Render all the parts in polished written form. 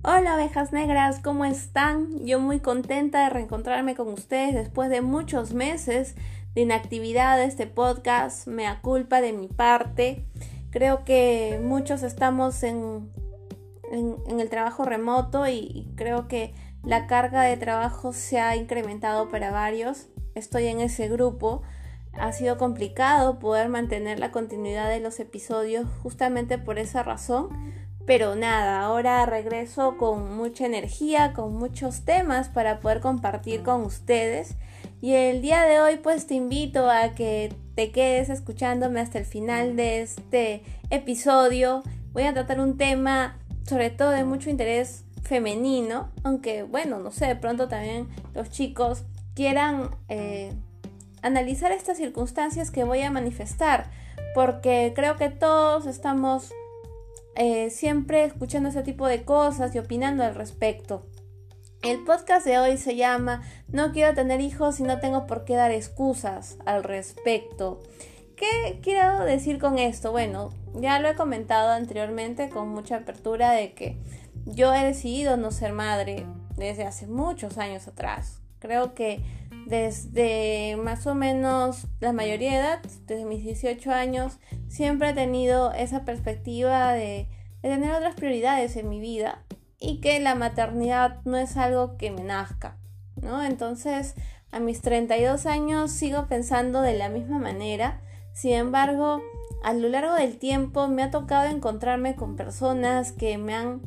Hola ovejas negras, ¿cómo están? Yo muy contenta de reencontrarme con ustedes después de muchos meses de inactividad de este podcast. Mea culpa de mi parte. Creo que muchos estamos en el trabajo remoto y creo que la carga de trabajo se ha incrementado para varios. Estoy en ese grupo. Ha sido complicado poder mantener la continuidad de los episodios justamente por esa razón. Pero nada, ahora regreso con mucha energía, con muchos temas para poder compartir con ustedes. Y el día de hoy pues te invito a que te quedes escuchándome hasta el final de este episodio. Voy a tratar un tema sobre todo de mucho interés femenino, aunque bueno, no sé, de pronto también los chicos quieran analizar estas circunstancias que voy a manifestar, porque creo que todos estamos siempre escuchando ese tipo de cosas y opinando al respecto. El podcast de hoy se llama No quiero tener hijos y no tengo por qué dar excusas al respecto. ¿Qué quiero decir con esto? Bueno, ya lo he comentado anteriormente con mucha apertura de que yo he decidido no ser madre desde hace muchos años atrás. Creo que desde más o menos la mayoría de edad, desde mis 18 años, siempre he tenido esa perspectiva de tener otras prioridades en mi vida y que la maternidad no es algo que me nazca, ¿no? Entonces, a mis 32 años sigo pensando de la misma manera. Sin embargo, a lo largo del tiempo me ha tocado encontrarme con personas que me han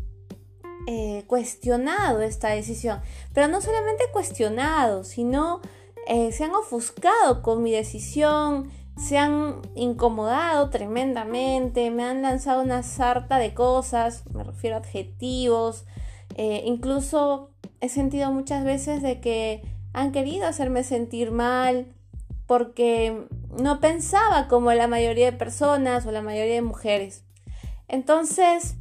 cuestionado esta decisión, pero no solamente cuestionado, sino se han ofuscado con mi decisión, se han incomodado tremendamente, me han lanzado una sarta de cosas, me refiero a adjetivos, incluso he sentido muchas veces de que han querido hacerme sentir mal porque no pensaba como la mayoría de personas o la mayoría de mujeres. Entonces,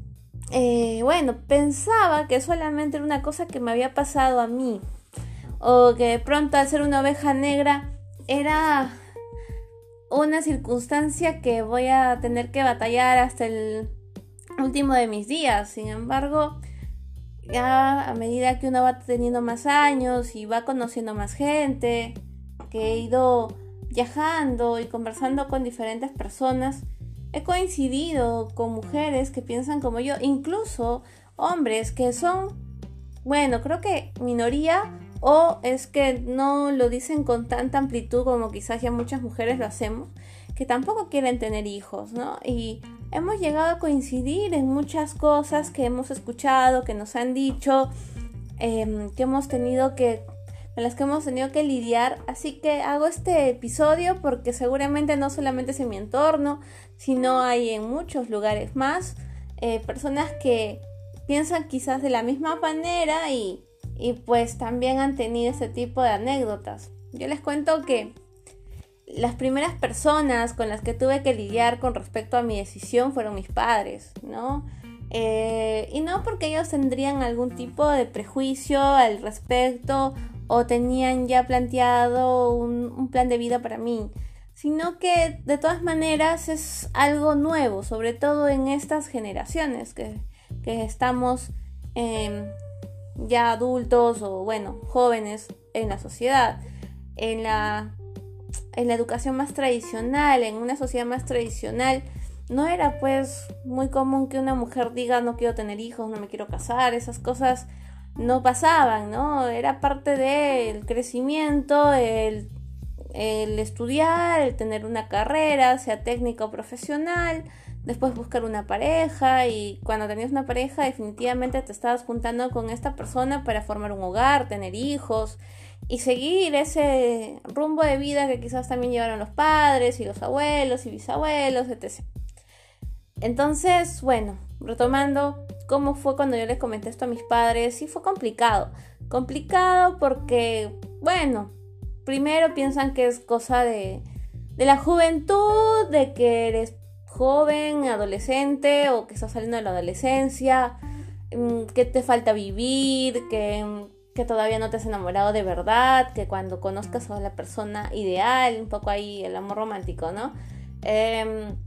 pensaba que solamente era una cosa que me había pasado a mí, o que de pronto al ser una oveja negra era una circunstancia que voy a tener que batallar hasta el último de mis días. Sin embargo, ya a medida que uno va teniendo más años y va conociendo más gente, que he ido viajando y conversando con diferentes personas, he coincidido con mujeres que piensan como yo, incluso hombres que son, creo que minoría, o es que no lo dicen con tanta amplitud como quizás ya muchas mujeres lo hacemos, que tampoco quieren tener hijos, ¿no? Y hemos llegado a coincidir en muchas cosas que hemos escuchado, que nos han dicho, con las que hemos tenido que lidiar. Así que hago este episodio porque seguramente no solamente es en mi entorno, sino hay en muchos lugares más personas que piensan quizás de la misma manera y pues también han tenido ese tipo de anécdotas. Yo les cuento que las primeras personas con las que tuve que lidiar con respecto a mi decisión fueron mis padres, ¿no? Y no porque ellos tendrían algún tipo de prejuicio al respecto o tenían ya planteado un plan de vida para mí, sino que de todas maneras es algo nuevo, sobre todo en estas generaciones que estamos ya adultos o jóvenes en la sociedad, en la educación más tradicional, en una sociedad más tradicional. No era pues muy común que una mujer diga no quiero tener hijos, no me quiero casar. Esas cosas no pasaban, ¿no? Era parte del crecimiento, el estudiar, el tener una carrera, sea técnica o profesional, después buscar una pareja, y cuando tenías una pareja definitivamente te estabas juntando con esta persona para formar un hogar, tener hijos y seguir ese rumbo de vida que quizás también llevaron los padres y los abuelos y bisabuelos, etc. Entonces, retomando cómo fue cuando yo les comenté esto a mis padres, sí fue complicado porque, primero piensan que es cosa de la juventud, de que eres joven, adolescente o que estás saliendo de la adolescencia, que te falta vivir, que todavía no te has enamorado de verdad, que cuando conozcas a la persona ideal, un poco ahí el amor romántico, ¿no?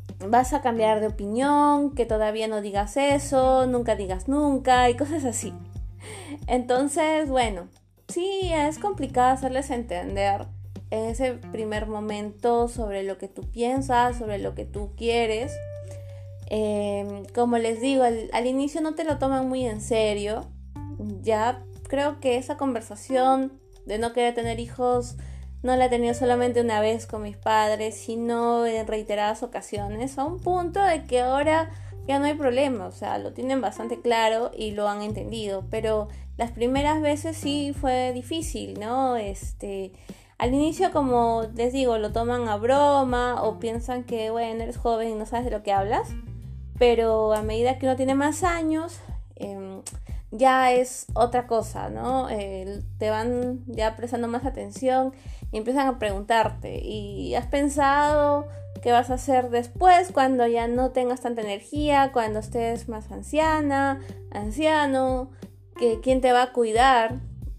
vas a cambiar de opinión, que todavía no digas eso, nunca digas nunca y cosas así. Entonces, bueno, sí, es complicado hacerles entender en ese primer momento sobre lo que tú piensas, sobre lo que tú quieres. Como les digo, al inicio no te lo toman muy en serio. Ya creo que esa conversación de no querer tener hijos no la he tenido solamente una vez con mis padres, sino en reiteradas ocasiones, a un punto de que ahora ya no hay problema, o sea, lo tienen bastante claro y lo han entendido, pero las primeras veces sí fue difícil, ¿no? Al inicio, como les digo, lo toman a broma o piensan que, bueno, eres joven y no sabes de lo que hablas, pero a medida que uno tiene más años, ya es otra cosa, ¿no? Te van ya prestando más atención y empiezan a preguntarte, ¿y has pensado qué vas a hacer después cuando ya no tengas tanta energía, cuando estés más anciana, anciano? ¿Quién te va a cuidar?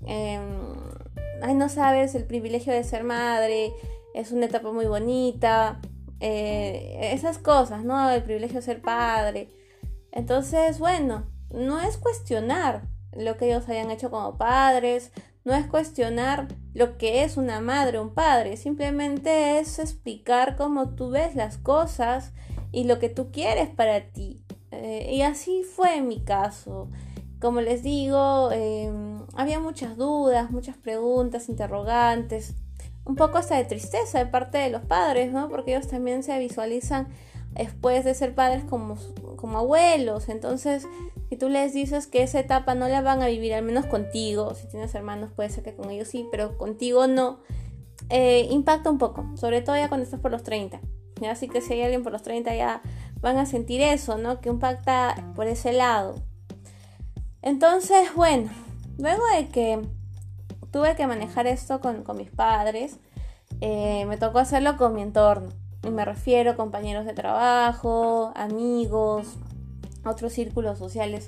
No sabes, el privilegio de ser madre es una etapa muy bonita, esas cosas, ¿no? El privilegio de ser padre. Entonces, bueno, no es cuestionar lo que ellos hayan hecho como padres, no es cuestionar lo que es una madre o un padre, simplemente es explicar cómo tú ves las cosas y lo que tú quieres para ti. Y así fue en mi caso. Como les digo, había muchas dudas, muchas preguntas, interrogantes, un poco hasta de tristeza de parte de los padres, ¿no? Porque ellos también se visualizan después de ser padres como abuelos. Entonces, si tú les dices que esa etapa no la van a vivir, al menos contigo, si tienes hermanos puede ser que con ellos sí, pero contigo no, impacta un poco, sobre todo ya cuando estás por los 30. ¿Ya? Así que si hay alguien por los 30 ya van a sentir eso, ¿no? Que impacta por ese lado. Entonces, bueno, luego de que tuve que manejar esto con mis padres, me tocó hacerlo con mi entorno. Y me refiero a compañeros de trabajo, amigos, otros círculos sociales.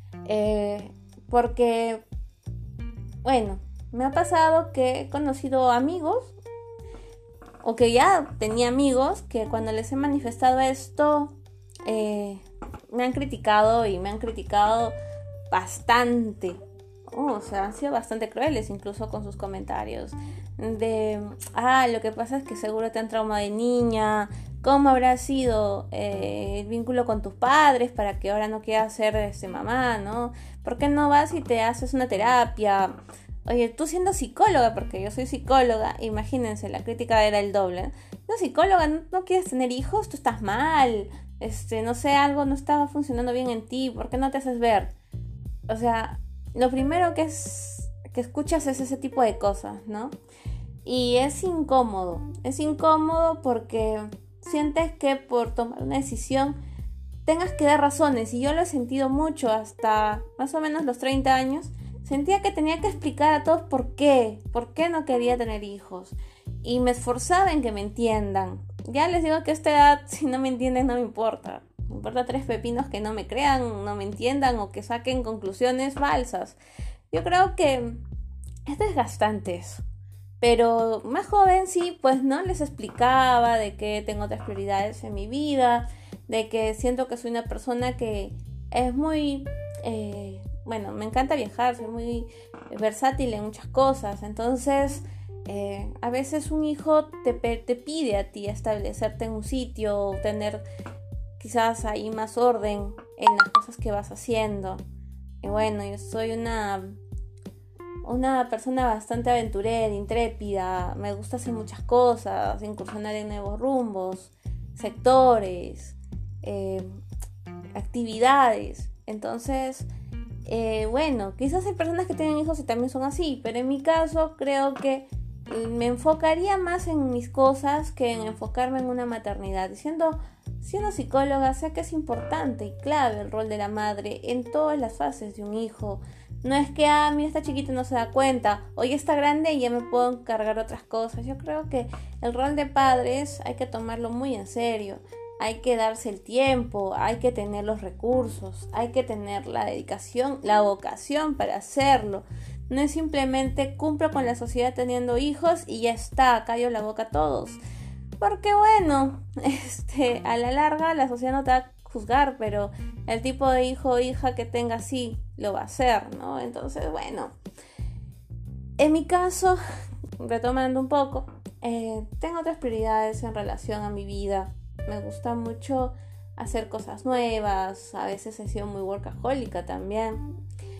Porque, bueno, me ha pasado que he conocido amigos, o que ya tenía amigos, que cuando les he manifestado esto, me han criticado y me han criticado bastante. O sea, han sido bastante crueles incluso con sus comentarios. Lo que pasa es que seguro te han traumado de niña. ¿Cómo habrá sido el vínculo con tus padres para que ahora no quieras ser mamá, ¿no? ¿Por qué no vas y te haces una terapia? Oye, tú siendo psicóloga, porque yo soy psicóloga, imagínense, la crítica era el doble. No, psicóloga, no quieres tener hijos, tú estás mal. No sé, algo no estaba funcionando bien en ti, ¿por qué no te haces ver? O sea, lo primero que escuchas es ese tipo de cosas, ¿no? Y es incómodo porque sientes que por tomar una decisión tengas que dar razones, y yo lo he sentido mucho hasta más o menos los 30 años. Sentía que tenía que explicar a todos por qué no quería tener hijos, y me esforzaba en que me entiendan. Ya les digo que a esta edad, si no me entienden, no me importa. Me importa 3 pepinos que no me crean, no me entiendan o que saquen conclusiones falsas. Yo creo que es desgastante eso. Pero más joven sí, pues no les explicaba de que tengo otras prioridades en mi vida, de que siento que soy una persona que es muy, me encanta viajar, soy muy versátil en muchas cosas. Entonces, a veces un hijo te pide a ti establecerte en un sitio, tener quizás ahí más orden en las cosas que vas haciendo. Y bueno, yo soy una persona bastante aventurera, intrépida, me gusta hacer muchas cosas, incursionar en nuevos rumbos, sectores, actividades. Entonces, quizás hay personas que tienen hijos y también son así, pero en mi caso creo que me enfocaría más en mis cosas que en enfocarme en una maternidad. Siendo psicóloga, sé que es importante y clave el rol de la madre en todas las fases de un hijo. No es que mira, está chiquito y no se da cuenta, o ya está grande y ya me puedo encargar de otras cosas. Yo creo que el rol de padres hay que tomarlo muy en serio. Hay que darse el tiempo, hay que tener los recursos, hay que tener la dedicación, la vocación para hacerlo. No es simplemente cumplo con la sociedad teniendo hijos y ya está, callo la boca a todos. Porque bueno, a la larga la sociedad no te va a juzgar, pero el tipo de hijo o hija que tenga sí lo va a hacer, ¿no? Entonces, bueno, en mi caso, retomando un poco, tengo otras prioridades en relación a mi vida. Me gusta mucho hacer cosas nuevas, a veces he sido muy workahólica también.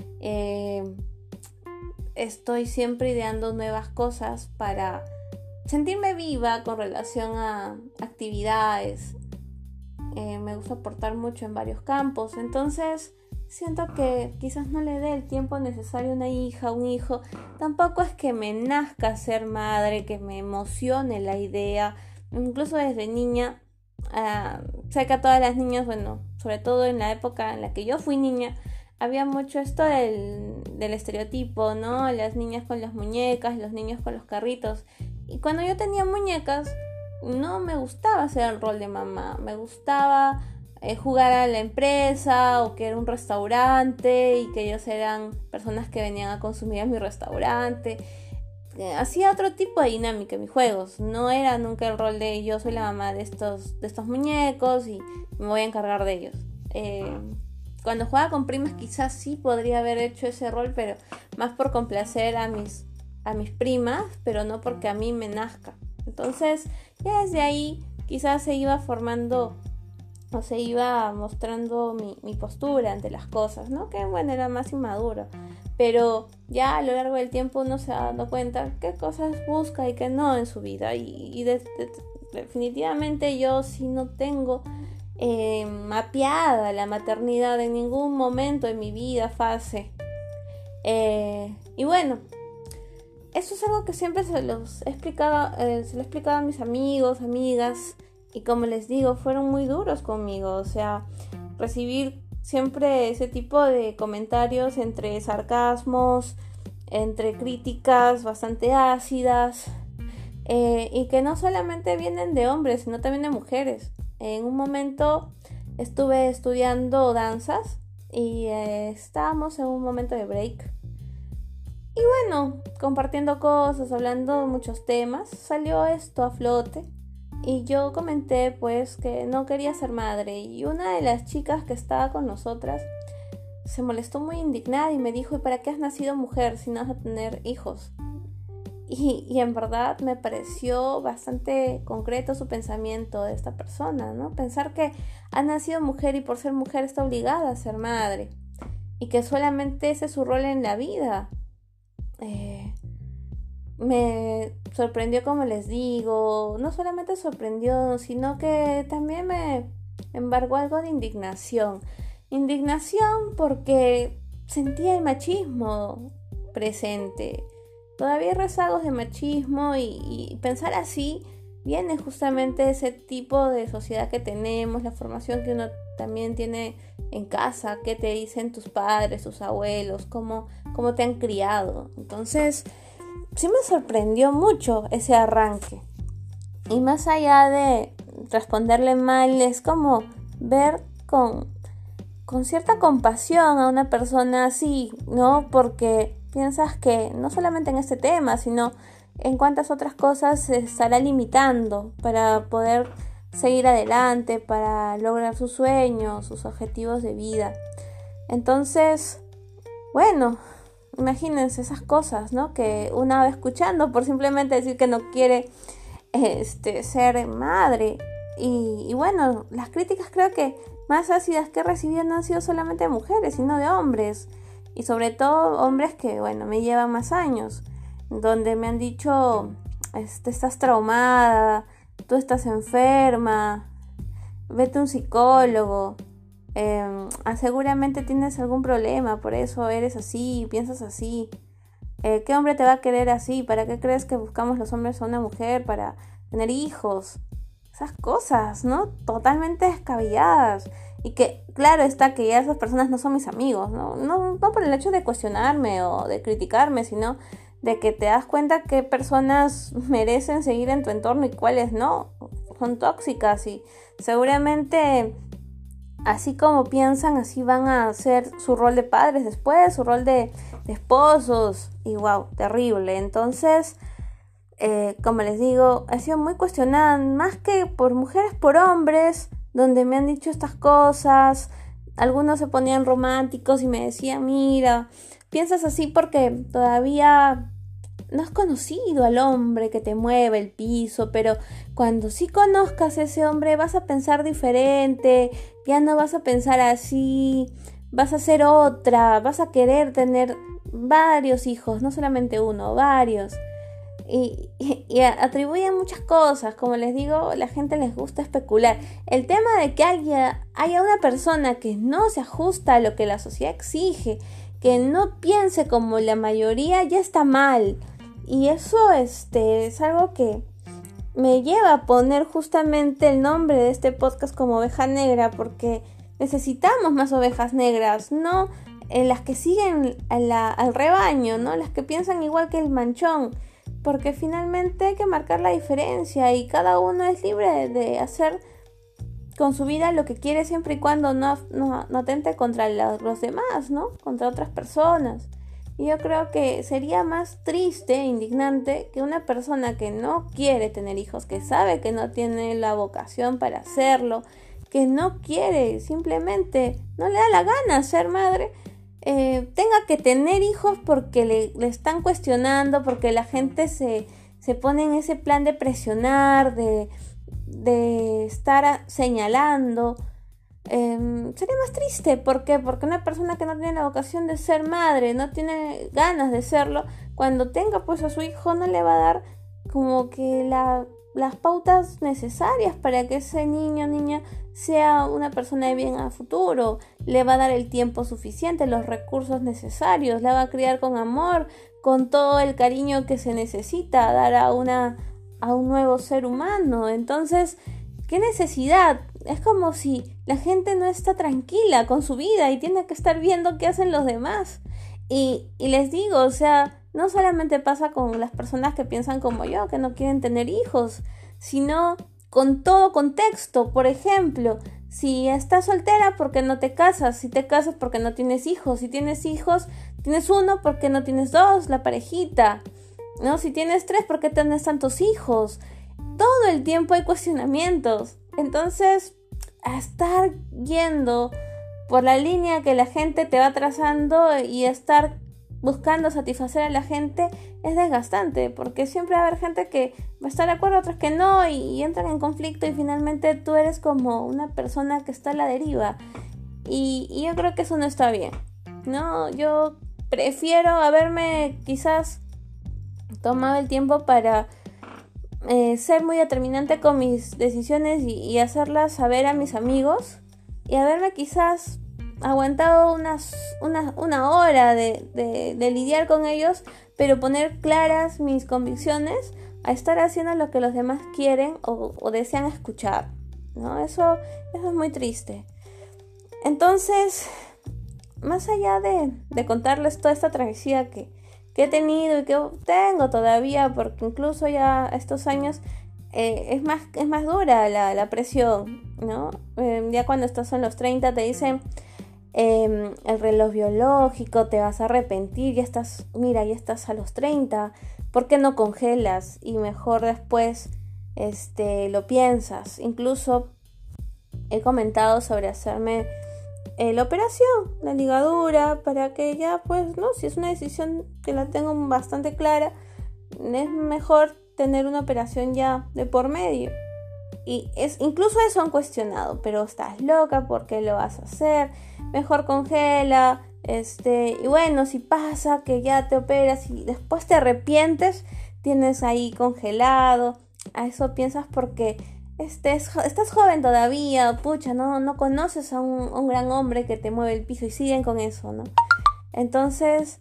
Estoy siempre ideando nuevas cosas para sentirme viva con relación a actividades. Me gusta aportar mucho en varios campos, entonces siento que quizás no le dé el tiempo necesario a una hija, un hijo. Tampoco es que me nazca ser madre, que me emocione la idea. Incluso desde niña, sé que a todas las niñas, bueno, sobre todo en la época en la que yo fui niña, había mucho esto del estereotipo, ¿no? Las niñas con las muñecas, los niños con los carritos. Y cuando yo tenía muñecas, no me gustaba hacer el rol de mamá. Me gustaba jugar a la empresa o que era un restaurante y que ellos eran personas que venían a consumir a mi restaurante. Hacía otro tipo de dinámica en mis juegos. No era nunca el rol de yo soy la mamá de estos muñecos y me voy a encargar de ellos. Cuando jugaba con primas quizás sí podría haber hecho ese rol, pero más por complacer a mis primas, pero no porque a mí me nazca. Entonces ya desde ahí quizás se iba formando o se iba mostrando mi postura ante las cosas, ¿no? Que bueno, era más inmaduro, pero ya a lo largo del tiempo uno se va dando cuenta qué cosas busca y qué no en su vida, y definitivamente yo sí no tengo mapeada la maternidad en ningún momento de mi vida, fase, y bueno, eso es algo que siempre se lo he explicado a mis amigos, amigas, y como les digo, fueron muy duros conmigo. O sea, recibir siempre ese tipo de comentarios entre sarcasmos, entre críticas bastante ácidas, y que no solamente vienen de hombres, sino también de mujeres. En un momento estuve estudiando danzas y estábamos en un momento de break. Y bueno, compartiendo cosas, hablando muchos temas, salió esto a flote. Y yo comenté pues que no quería ser madre. Y una de las chicas que estaba con nosotras se molestó muy indignada y me dijo: ¿y para qué has nacido mujer si no vas a tener hijos? Y en verdad me pareció bastante concreto su pensamiento de esta persona, ¿no? Pensar que ha nacido mujer y por ser mujer está obligada a ser madre. Y que solamente ese es su rol en la vida. Me sorprendió, como les digo. No solamente sorprendió, sino que también me embargó algo de indignación. Indignación porque sentía el machismo presente. Todavía hay rezagos de machismo y pensar así viene justamente de ese tipo de sociedad que tenemos, la formación que uno también tiene en casa, qué te dicen tus padres, tus abuelos, cómo te han criado. Entonces, sí me sorprendió mucho ese arranque. Y más allá de responderle mal, es como ver con cierta compasión a una persona así, ¿no? Porque piensas que no solamente en este tema, sino en cuántas otras cosas se estará limitando para poder seguir adelante, para lograr sus sueños, sus objetivos de vida. Entonces, bueno, imagínense esas cosas, ¿no? Que una va escuchando por simplemente decir que no quiere ser madre. Y bueno, las críticas creo que más ácidas que he recibido no han sido solamente de mujeres, sino de hombres. Y sobre todo hombres que, bueno, me llevan más años, donde me han dicho: estás traumada, tú estás enferma, vete a un psicólogo, seguramente tienes algún problema, por eso eres así, piensas así. ¿Qué hombre te va a querer así? ¿Para qué crees que buscamos los hombres a una mujer? Para tener hijos. Esas cosas, ¿no? Totalmente descabelladas. Y que, claro está que ya esas personas no son mis amigos, ¿no? No por el hecho de cuestionarme o de criticarme, sino de que te das cuenta qué personas merecen seguir en tu entorno y cuáles no. Son tóxicas y seguramente, así como piensan, así van a hacer su rol de padres después, su rol de esposos. Y wow, terrible. Entonces, como les digo, ha sido muy cuestionada, más que por mujeres, por hombres, donde me han dicho estas cosas. Algunos se ponían románticos y me decían, mira, piensas así porque todavía no has conocido al hombre que te mueve el piso, pero cuando sí conozcas a ese hombre vas a pensar diferente, ya no vas a pensar así, vas a ser otra, vas a querer tener varios hijos, no solamente uno, varios. Y atribuyen muchas cosas, como les digo, la gente les gusta especular. El tema de que haya una persona que no se ajusta a lo que la sociedad exige, que no piense como la mayoría, ya está mal. Y eso es algo que me lleva a poner justamente el nombre de este podcast como Oveja Negra, porque necesitamos más ovejas negras, no las que siguen al rebaño, no las que piensan igual que el manchón, porque finalmente hay que marcar la diferencia y cada uno es libre de hacer con su vida lo que quiere, siempre y cuando no atente contra los demás, ¿no? Contra otras personas. Y yo creo que sería más triste e indignante que una persona que no quiere tener hijos, que sabe que no tiene la vocación para hacerlo, que no quiere, simplemente no le da la gana ser madre, tenga que tener hijos porque le están cuestionando, porque la gente se pone en ese plan de presionar, de estar señalando. Sería más triste. ¿Por qué? Porque una persona que no tiene la vocación de ser madre, no tiene ganas de serlo, cuando tenga pues a su hijo no le va a dar como que las pautas necesarias para que ese niño o niña sea una persona de bien a futuro. Le va a dar el tiempo suficiente, los recursos necesarios, la va a criar con amor, con todo el cariño que se necesita dar a un nuevo ser humano. Entonces, ¿qué necesidad? Es como si la gente no está tranquila con su vida y tiene que estar viendo qué hacen los demás. Y les digo, o sea, no solamente pasa con las personas que piensan como yo, que no quieren tener hijos, sino con todo contexto. Por ejemplo, si estás soltera, ¿por qué no te casas? Si te casas, ¿por qué no tienes hijos? Si tienes hijos, tienes uno, ¿por qué no tienes dos? La parejita, ¿no? Si tienes tres, ¿por qué tienes tantos hijos? Todo el tiempo hay cuestionamientos. Entonces, a estar yendo por la línea que la gente te va trazando y estar buscando satisfacer a la gente es desgastante, porque siempre va a haber gente que va a estar de acuerdo, otras que no, y entran en conflicto y finalmente tú eres como una persona que está a la deriva. Y yo creo que eso no está bien, ¿no? Yo prefiero haberme quizás tomado el tiempo para ser muy determinante con mis decisiones y hacerlas saber a mis amigos, y haberme quizás aguantado una hora de lidiar con ellos, pero poner claras mis convicciones a estar haciendo lo que los demás quieren o desean escuchar, ¿no? Eso es muy triste. Entonces, más allá de contarles toda esta travesía que he tenido y que tengo todavía, porque incluso ya estos años es más dura la presión, ¿no? Ya cuando estás en los 30 te dicen el reloj biológico, te vas a arrepentir, ya estás a los 30, ¿por qué no congelas? Y mejor después lo piensas. Incluso he comentado sobre hacerme la operación, la ligadura, para que ya pues, no, si es una decisión que la tengo bastante clara, es mejor tener una operación ya de por medio. Y incluso eso han cuestionado, pero estás loca, ¿por qué lo vas a hacer? Mejor congela, y bueno, si pasa que ya te operas y después te arrepientes, tienes ahí congelado. A eso piensas porque estás joven todavía, pucha, no conoces a un gran hombre que te mueve el piso y siguen con eso, ¿no? Entonces,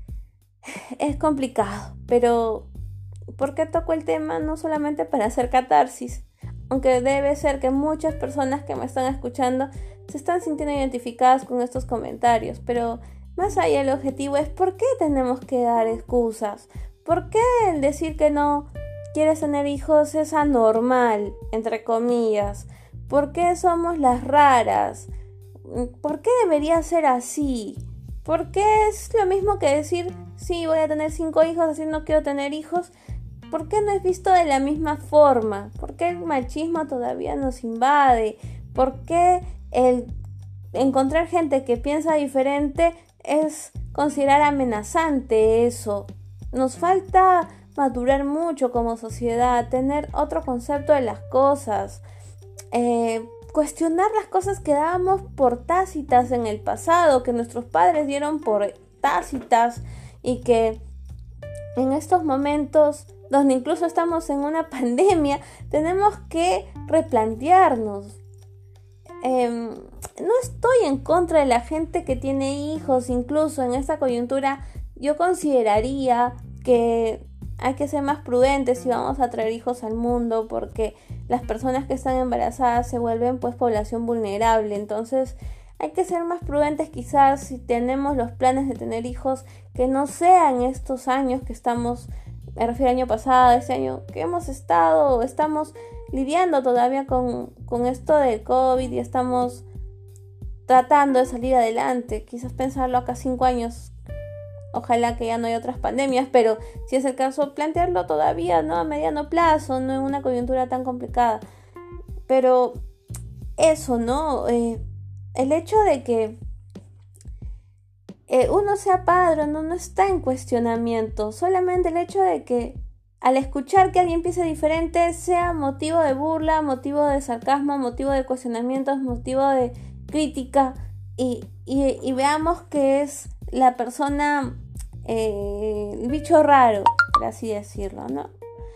es complicado, pero ¿por qué toco el tema? No solamente para hacer catarsis, aunque debe ser que muchas personas que me están escuchando se están sintiendo identificadas con estos comentarios, pero más allá el objetivo es ¿por qué tenemos que dar excusas? ¿Por qué el decir que no quieres tener hijos es anormal, entre comillas? ¿Por qué somos las raras? ¿Por qué debería ser así? ¿Por qué es lo mismo que decir sí, voy a tener 5 hijos, así no quiero tener hijos? ¿por qué no es visto de la misma forma? ¿Por qué el machismo todavía nos invade? ¿Por qué el encontrar gente que piensa diferente es considerar amenazante eso? Nos falta madurar mucho como sociedad, tener otro concepto de las cosas, cuestionar las cosas que dábamos por tácitas en el pasado, que nuestros padres dieron por tácitas y que en estos momentos donde incluso estamos en una pandemia, tenemos que replantearnos. No estoy en contra de la gente que tiene hijos, incluso en esta coyuntura yo consideraría que hay que ser más prudentes si vamos a traer hijos al mundo, porque las personas que están embarazadas se vuelven pues población vulnerable. Entonces hay que ser más prudentes quizás si tenemos los planes de tener hijos, que no sean estos años que estamos, me refiero al año pasado, este año que estamos lidiando todavía con esto del COVID y estamos tratando de salir adelante. Quizás pensarlo acá 5 años, ojalá que ya no haya otras pandemias, pero si es el caso, plantearlo todavía, ¿no? A mediano plazo, no en una coyuntura tan complicada. Pero eso, ¿no? El hecho de que uno sea padre no está en cuestionamiento. Solamente el hecho de que al escuchar que alguien piense diferente sea motivo de burla, motivo de sarcasmo, motivo de cuestionamientos, motivo de crítica y veamos que es la persona, el bicho raro, por así decirlo, ¿no?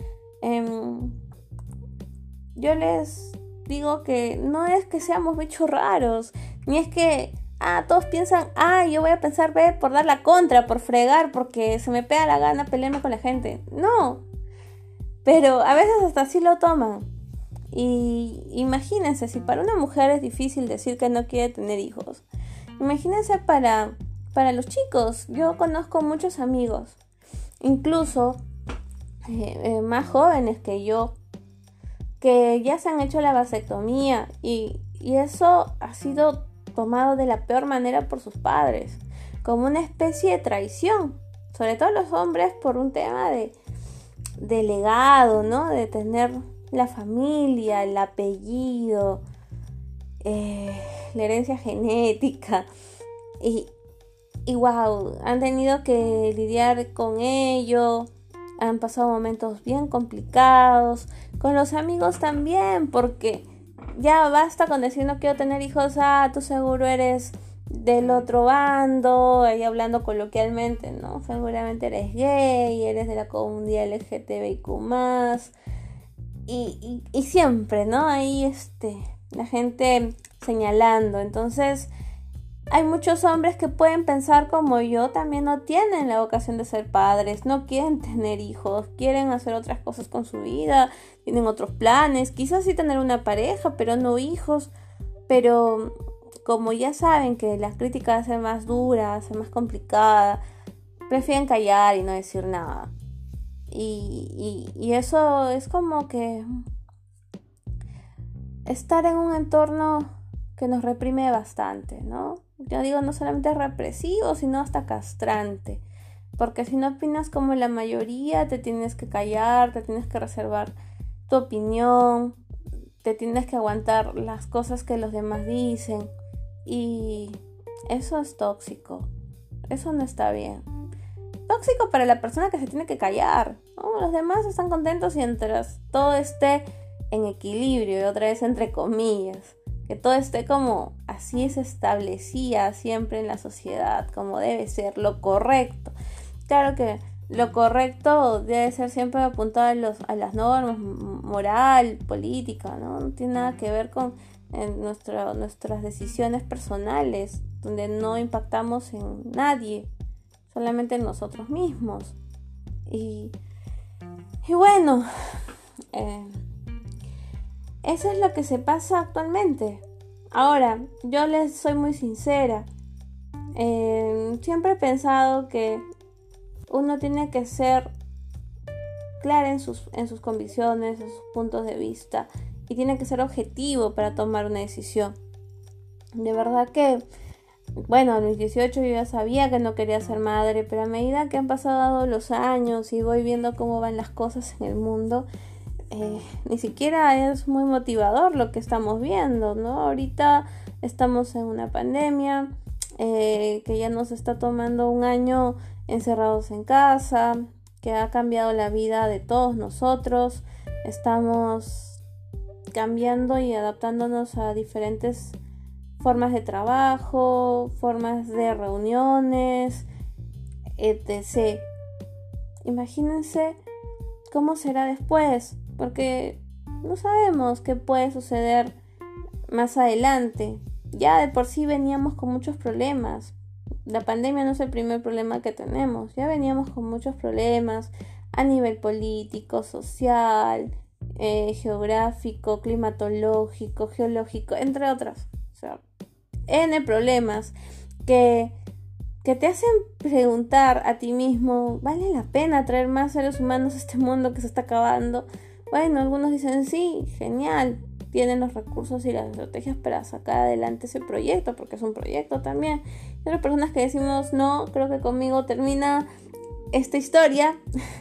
Yo les digo que no es que seamos bichos raros, ni es que todos piensan yo voy a pensar B por dar la contra, por fregar, porque se me pega la gana pelearme con la gente. No, pero a veces hasta así lo toman. Y imagínense, si para una mujer es difícil decir que no quiere tener hijos, imagínense para los chicos. Yo conozco muchos amigos, incluso más jóvenes que yo, que ya se han hecho la vasectomía y eso ha sido tomado de la peor manera por sus padres, como una especie de traición, sobre todo los hombres, por un tema de legado, ¿no? De tener la familia, el apellido, la herencia genética y wow, han tenido que lidiar con ello, han pasado momentos bien complicados, con los amigos también, porque ya basta con decir no quiero tener hijos, tú seguro eres del otro bando, ahí hablando coloquialmente, ¿no? Seguramente eres gay, eres de la comunidad LGTBIQ+, y siempre, ¿no? Ahí la gente señalando. Entonces hay muchos hombres que pueden pensar como yo, también no tienen la vocación de ser padres, no quieren tener hijos, quieren hacer otras cosas con su vida, tienen otros planes, quizás sí tener una pareja, pero no hijos. Pero como ya saben que las críticas hacen más duras, hacen más complicada, prefieren callar y no decir nada. Y eso es como que estar en un entorno que nos reprime bastante, ¿no? Yo digo, no solamente represivo, sino hasta castrante. Porque si no opinas como la mayoría, te tienes que callar, te tienes que reservar tu opinión, te tienes que aguantar las cosas que los demás dicen. Y eso es tóxico. Eso no está bien. Tóxico para la persona que se tiene que callar, ¿no? Los demás están contentos mientras todo esté en equilibrio, y otra vez entre comillas, que todo esté como así se establecía siempre en la sociedad, como debe ser, lo correcto. Claro que lo correcto debe ser siempre apuntado a las normas, moral, política, ¿no? No tiene nada que ver con nuestras decisiones personales, donde no impactamos en nadie, solamente en nosotros mismos. Y bueno, eso es lo que se pasa actualmente. Ahora, yo les soy muy sincera. Siempre he pensado que uno tiene que ser clara en sus convicciones, en sus puntos de vista, y tiene que ser objetivo para tomar una decisión. De verdad que Bueno, a los 18 yo ya sabía que no quería ser madre, pero a medida que han pasado los años y voy viendo cómo van las cosas en el mundo, ni siquiera es muy motivador lo que estamos viendo, ¿no? Ahorita estamos en una pandemia que ya nos está tomando un año encerrados en casa, que ha cambiado la vida de todos nosotros. Estamos cambiando y adaptándonos a diferentes formas de trabajo, formas de reuniones, etc. Imagínense cómo será después, porque no sabemos qué puede suceder más adelante. Ya de por sí veníamos con muchos problemas. La pandemia no es el primer problema que tenemos. Ya veníamos con muchos problemas a nivel político, social, geográfico, climatológico, geológico, entre otras. O sea, N problemas que te hacen preguntar a ti mismo, ¿vale la pena traer más seres humanos a este mundo que se está acabando? Bueno, algunos dicen sí, genial, tienen los recursos y las estrategias para sacar adelante ese proyecto, porque es un proyecto también. Y otras personas que decimos, no, creo que conmigo termina esta historia.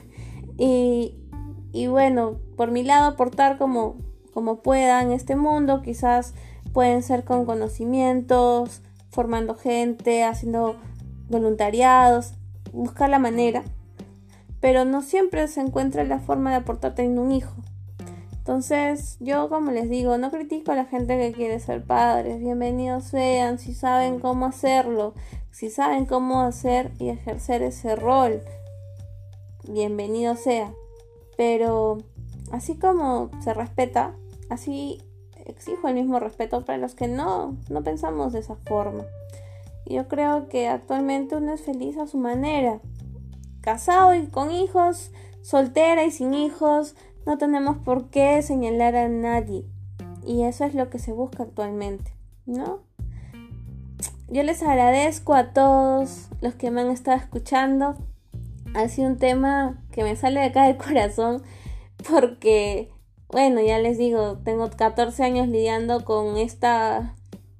y bueno, por mi lado, aportar como pueda en este mundo. Quizás pueden ser con conocimientos, formando gente, haciendo voluntariados, buscar la manera. Pero no siempre se encuentra la forma de aportar teniendo un hijo. Entonces, yo como les digo, no critico a la gente que quiere ser padres. Bienvenidos sean, si saben cómo hacerlo, si saben cómo hacer y ejercer ese rol, bienvenido sea. Pero así como se respeta, así exijo el mismo respeto para los que no pensamos de esa forma. Yo creo que actualmente uno es feliz a su manera, casado y con hijos, soltera y sin hijos. No tenemos por qué señalar a nadie, y eso es lo que se busca actualmente, ¿no? Yo les agradezco a todos los que me han estado escuchando. Ha sido un tema que me sale de acá del corazón porque, bueno, ya les digo, tengo 14 años lidiando con esta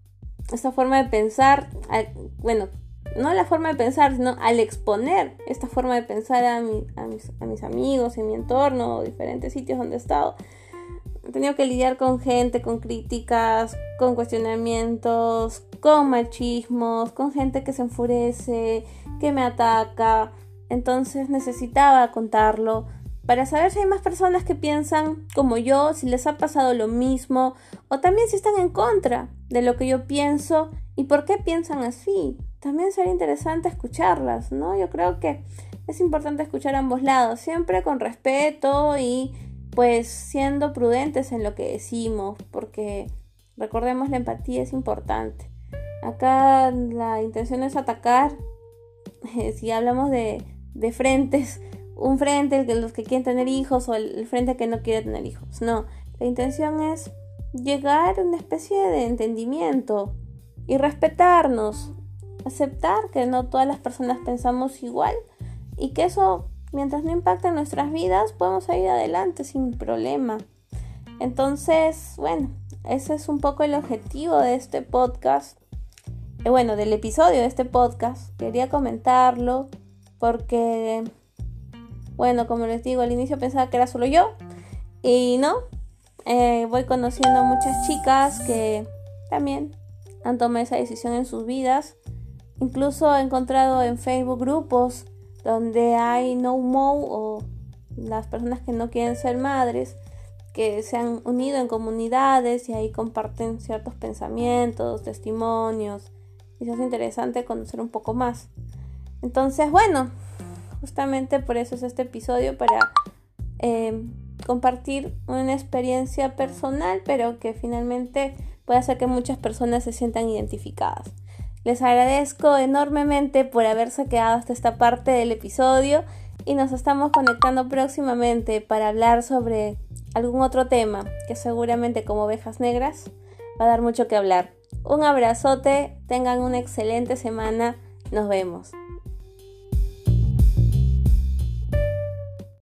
forma de pensar. Bueno, no la forma de pensar, sino al exponer esta forma de pensar a mis amigos, en mi entorno, diferentes sitios donde he estado. He tenido que lidiar con gente, con críticas, con cuestionamientos, con machismos, con gente que se enfurece, que me ataca. Entonces necesitaba contarlo para saber si hay más personas que piensan como yo, si les ha pasado lo mismo, o también si están en contra de lo que yo pienso y por qué piensan así. También sería interesante escucharlas, ¿no? Yo creo que es importante escuchar ambos lados, siempre con respeto y pues siendo prudentes en lo que decimos, porque recordemos, la empatía es importante. Acá la intención no es atacar. Si hablamos de frentes, un frente, el que los que quieren tener hijos, o el frente que no quiere tener hijos. No, la intención es llegar a una especie de entendimiento y respetarnos, aceptar que no todas las personas pensamos igual y que eso, mientras no impacte en nuestras vidas, podemos seguir adelante sin problema. Entonces, bueno, ese es un poco el objetivo de este podcast. Bueno, del episodio de este podcast. Quería comentarlo porque, bueno, como les digo, al inicio pensaba que era solo yo y no. Voy conociendo muchas chicas que también han tomado esa decisión en sus vidas. Incluso he encontrado en Facebook grupos donde hay no mo, o las personas que no quieren ser madres, que se han unido en comunidades y ahí comparten ciertos pensamientos, testimonios, y eso es interesante conocer un poco más. Entonces, bueno, justamente por eso es este episodio, para compartir una experiencia personal, pero que finalmente puede hacer que muchas personas se sientan identificadas. Les agradezco enormemente por haberse quedado hasta esta parte del episodio y nos estamos conectando próximamente para hablar sobre algún otro tema que seguramente, como ovejas negras, va a dar mucho que hablar. Un abrazote, tengan una excelente semana, nos vemos.